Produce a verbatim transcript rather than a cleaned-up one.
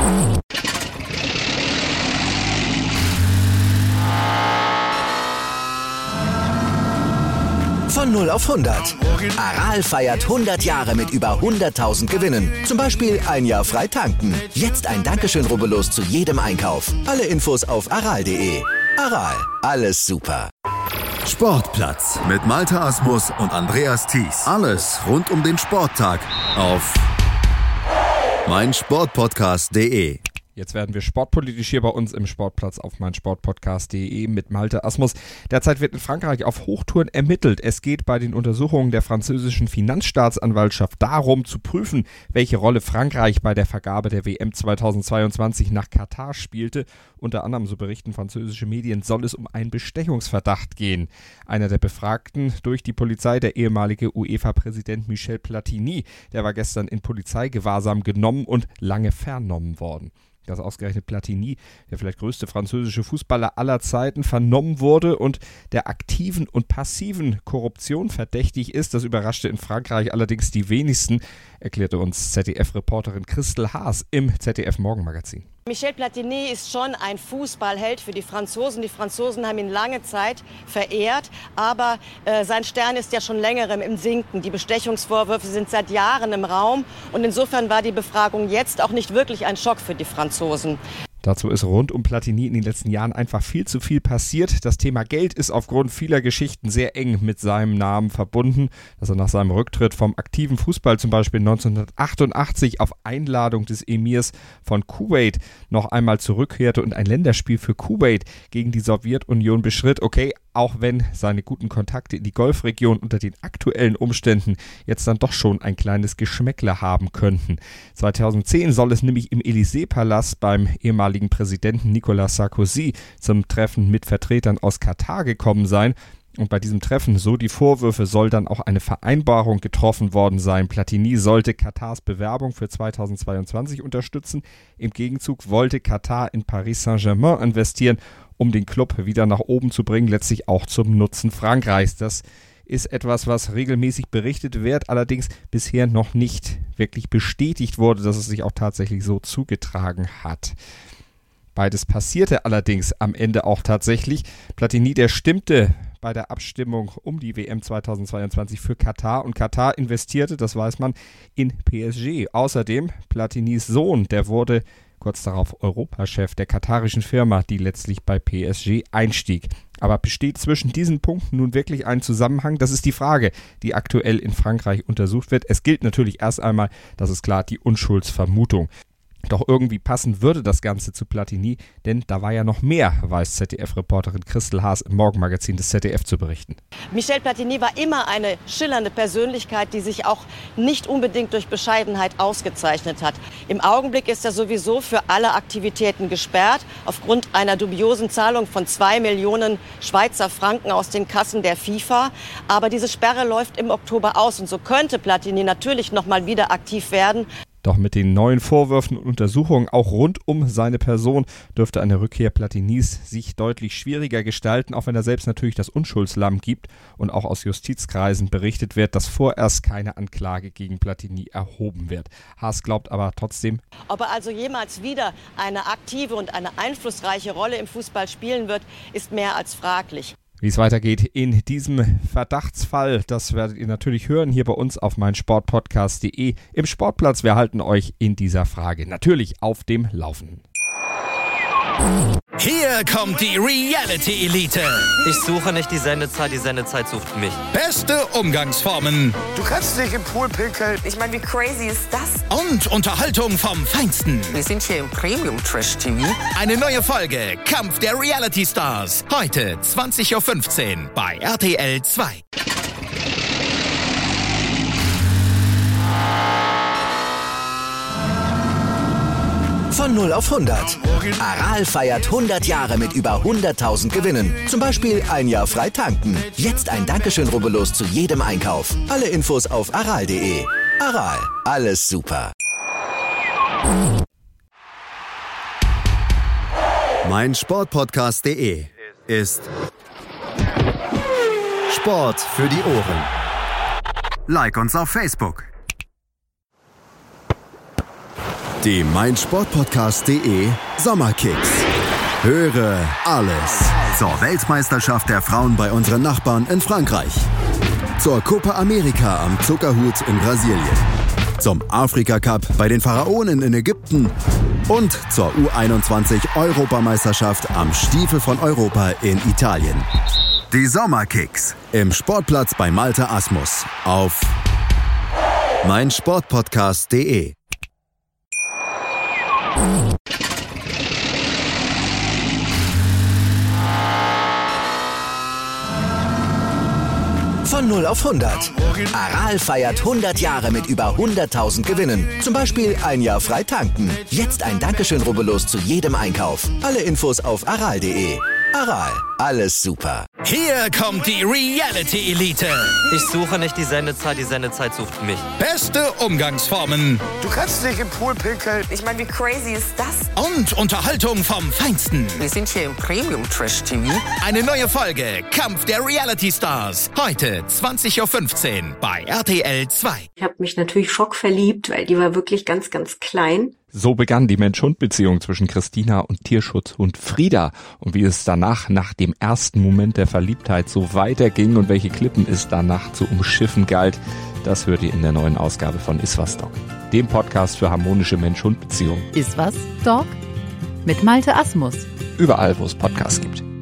Von null auf hundert. Aral feiert hundert Jahre mit über hunderttausend Gewinnen. Zum Beispiel ein Jahr frei tanken. Jetzt ein Dankeschön, rubbellos zu jedem Einkauf. Alle Infos auf aral punkt de. Aral, alles super. Sportplatz mit Malte Asmus und Andreas Thies. Alles rund um den Sporttag auf meinsportpodcast punkt de. Jetzt werden wir sportpolitisch hier bei uns im Sportplatz auf meinsportpodcast punkt de mit Malte Asmus. Derzeit wird in Frankreich auf Hochtouren ermittelt. Es geht bei den Untersuchungen der französischen Finanzstaatsanwaltschaft darum zu prüfen, welche Rolle Frankreich bei der Vergabe der W M zweitausendzweiundzwanzig nach Katar spielte. Unter anderem, so berichten französische Medien, soll es um einen Bestechungsverdacht gehen. Einer der Befragten durch die Polizei, der ehemalige UEFA-Präsident Michel Platini, der war gestern in Polizeigewahrsam genommen und lange vernommen worden. Dass ausgerechnet Platini, der vielleicht größte französische Fußballer aller Zeiten, vernommen wurde und der aktiven und passiven Korruption verdächtig ist, das überraschte in Frankreich allerdings die wenigsten, erklärte uns Z D F-Reporterin Christel Haas im Z D F-Morgenmagazin. Michel Platini ist schon ein Fußballheld für die Franzosen. Die Franzosen haben ihn lange Zeit verehrt, aber äh, sein Stern ist ja schon längerem im Sinken. Die Bestechungsvorwürfe sind seit Jahren im Raum und insofern war die Befragung jetzt auch nicht wirklich ein Schock für die Franzosen. Dazu ist rund um Platini in den letzten Jahren einfach viel zu viel passiert. Das Thema Geld ist aufgrund vieler Geschichten sehr eng mit seinem Namen verbunden. Dass er nach seinem Rücktritt vom aktiven Fußball zum Beispiel neunzehnhundertachtundachtzig auf Einladung des Emirs von Kuwait noch einmal zurückkehrte und ein Länderspiel für Kuwait gegen die Sowjetunion bestritt. Okay, auch wenn seine guten Kontakte in die Golfregion unter den aktuellen Umständen jetzt dann doch schon ein kleines Geschmäckle haben könnten. zweitausendzehn soll es nämlich im Élysée-Palast beim ehemaligen Präsidenten Nicolas Sarkozy zum Treffen mit Vertretern aus Katar gekommen sein. Und bei diesem Treffen, so die Vorwürfe, soll dann auch eine Vereinbarung getroffen worden sein. Platini sollte Katars Bewerbung für zweitausendzweiundzwanzig unterstützen. Im Gegenzug wollte Katar in Paris Saint-Germain investieren, um den Club wieder nach oben zu bringen, letztlich auch zum Nutzen Frankreichs. Das ist etwas, was regelmäßig berichtet wird, allerdings bisher noch nicht wirklich bestätigt wurde, dass es sich auch tatsächlich so zugetragen hat. Beides passierte allerdings am Ende auch tatsächlich. Platini, der stimmte bei der Abstimmung um die W M zweitausendzweiundzwanzig für Katar und Katar investierte, das weiß man, in P S G. Außerdem Platinis Sohn, der wurde kurz darauf Europachef der katarischen Firma, die letztlich bei P S G einstieg. Aber besteht zwischen diesen Punkten nun wirklich ein Zusammenhang? Das ist die Frage, die aktuell in Frankreich untersucht wird. Es gilt natürlich erst einmal, das ist klar, die Unschuldsvermutung. Doch irgendwie passen würde das Ganze zu Platini, denn da war ja noch mehr, weiß Z D F-Reporterin Christel Haas im Morgenmagazin des Z D F zu berichten. Michel Platini war immer eine schillernde Persönlichkeit, die sich auch nicht unbedingt durch Bescheidenheit ausgezeichnet hat. Im Augenblick ist er sowieso für alle Aktivitäten gesperrt, aufgrund einer dubiosen Zahlung von zwei Millionen Schweizer Franken aus den Kassen der FIFA. Aber diese Sperre läuft im Oktober aus und so könnte Platini natürlich noch mal wieder aktiv werden. Doch mit den neuen Vorwürfen und Untersuchungen auch rund um seine Person dürfte eine Rückkehr Platinis sich deutlich schwieriger gestalten, auch wenn er selbst natürlich das Unschuldslamm gibt und auch aus Justizkreisen berichtet wird, dass vorerst keine Anklage gegen Platini erhoben wird. Haas glaubt aber trotzdem, ob er also jemals wieder eine aktive und eine einflussreiche Rolle im Fußball spielen wird, ist mehr als fraglich. Wie es weitergeht in diesem Verdachtsfall, das werdet ihr natürlich hören hier bei uns auf meinsportpodcast punkt de im Sportplatz. Wir halten euch in dieser Frage natürlich auf dem Laufenden. Hier kommt die Reality-Elite. Ich suche nicht die Sendezeit, die Sendezeit sucht mich. Beste Umgangsformen. Du kannst nicht im Pool pinkeln. Ich meine, wie crazy ist das? Und Unterhaltung vom Feinsten. Wir sind hier im Premium-Trash-T V. Eine neue Folge Kampf der Reality-Stars. Heute zwanzig Uhr fünfzehn bei R T L zwei. Von null auf hundert. Aral feiert hundert Jahre mit über hunderttausend Gewinnen. Zum Beispiel ein Jahr frei tanken. Jetzt ein Dankeschön, rubbellos zu jedem Einkauf. Alle Infos auf aral punkt de. Aral, alles super. meinsportpodcast punkt de ist Sport für die Ohren. Like uns auf Facebook. Die meinsportpodcast punkt de Sommerkicks. Höre alles zur Weltmeisterschaft der Frauen bei unseren Nachbarn in Frankreich, zur Copa America am Zuckerhut in Brasilien, zum Afrika Cup bei den Pharaonen in Ägypten und zur U einundzwanzig Europameisterschaft am Stiefel von Europa in Italien. Die Sommerkicks im Sportplatz bei Malte Asmus auf meinsportpodcast punkt de. Von null auf hundert. Aral feiert hundert Jahre mit über hunderttausend Gewinnen. Zum Beispiel ein Jahr frei tanken. Jetzt ein Dankeschön, rubbellos zu jedem Einkauf. Alle Infos auf aral punkt de. Aral, alles super. Hier kommt die Reality Elite. Ich suche nicht die Sendezeit, die Sendezeit sucht mich. Beste Umgangsformen. Du kannst dich im Pool pinkeln. Ich meine, wie crazy ist das? Und Unterhaltung vom Feinsten. Wir sind hier im Premium-Trash-T V. Eine neue Folge Kampf der Reality Stars. Heute zwanzig Uhr fünfzehn bei R T L zwei. Ich habe mich natürlich schockverliebt, weil die war wirklich ganz, ganz klein. So begann die Mensch-Hund-Beziehung zwischen Christina und Tierschutzhund Frieda. Und wie es danach, nach dem ersten Moment der Verliebtheit, so weiterging und welche Klippen es danach zu umschiffen galt, das hört ihr in der neuen Ausgabe von Iswas Dog, dem Podcast für harmonische Mensch-Hund-Beziehungen. Iswas Dog mit Malte Asmus. Überall, wo es Podcasts gibt.